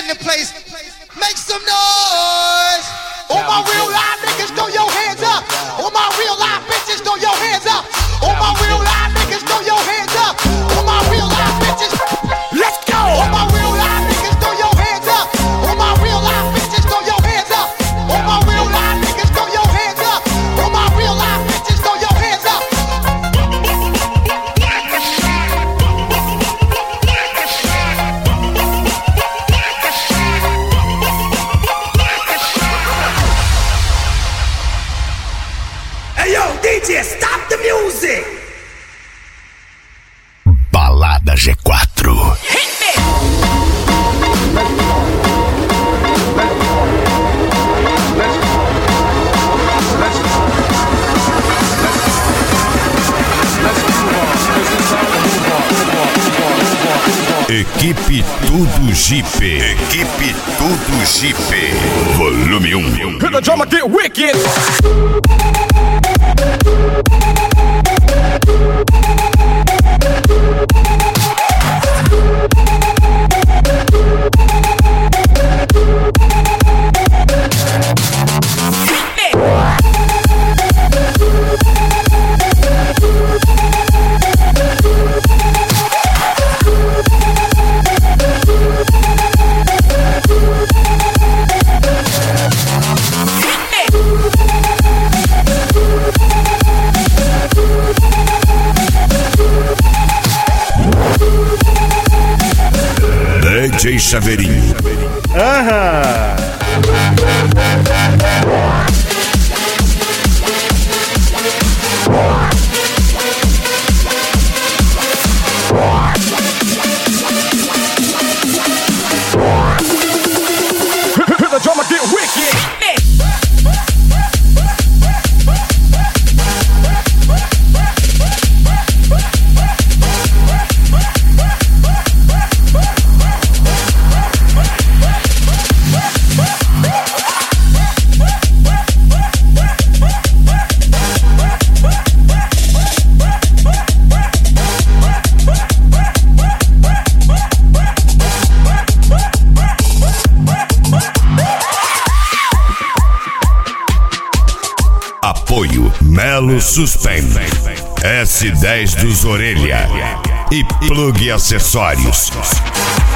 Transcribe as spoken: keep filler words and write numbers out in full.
in the place. Make some noise. All my real live niggas, throw your hands up. All my real live bitches, throw your hands up. All my real live niggas, throw your hands up. All my real live bitches, let's go. All my real live niggas, throw your hands up. All my real live bitches, throw your hands up. All my real live niggas, throw your hands up. All my real live bitches, throw your hands up. Hey yo, D J, stop the music! Balada G quatro. Hit me! Equipe Tudo Jeep. Equipe Tudo Jeep. Volume um. Hit the drama, get wicked. D J Chaveirinho. Aham. Hit the drama, get wicked. Apoio Melo Suspend, S dez dos Orelha e Plug Acessórios.